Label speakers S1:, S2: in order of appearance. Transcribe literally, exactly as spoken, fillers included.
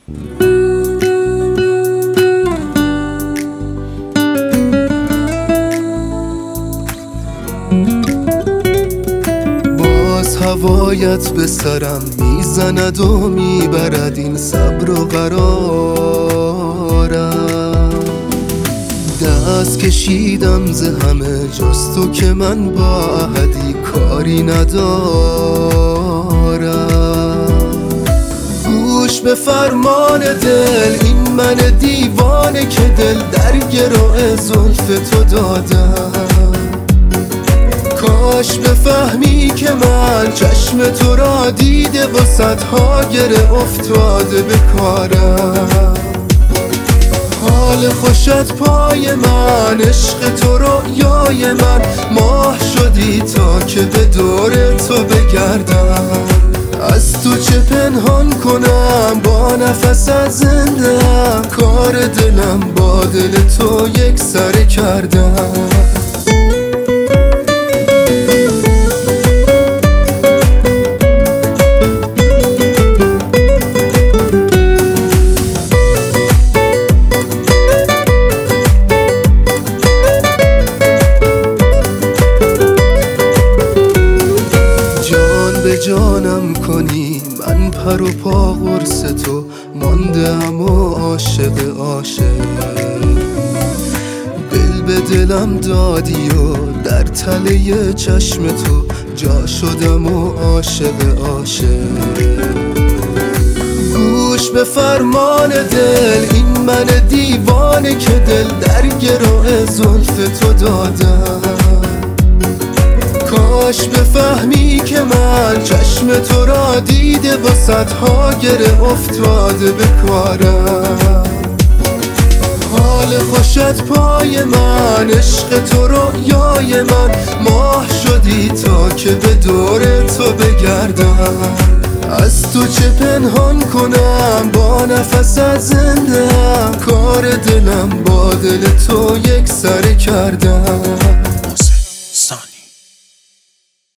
S1: باز هوایت به سرم میزند و میبرد این صبر و قرارم. دست کشیدم ز همه جز تو که من با احدی کاری ندارم. گوش به فرمان دل، این من دیوانه که دل در گروه زلف تو دادم. کاش بفهمی که من چشم تو را دیده و صدها گره افتاده به کارم. حال خوشت پای من، عشق تو رویای من، ماه شدی تا که به دور تو بگردم. از تو چه پنهان کنم، با نفست زنده‌ام، کار دلم با دل تو یک سره کردم. جانم کنی من پر و پا قرص تو ماندم و عاشق عاشق. دل به دلم دادی و در تله چشم تو جا شدم و عاشق عاشق. گوش به فرمان دل، این من دیوانه که دل در گروه زلف تو دادم. کاش بفهمی که من چشم تو را دیده و صدها گره افتاده به کارم. حال خوشت پای من، عشق تو رویای من، ماه شدی تا که به دور تو بگردم. از تو چه پنهان کنم، با نفست زنده‌ام، کار دلم با دل تو یک سره کردم.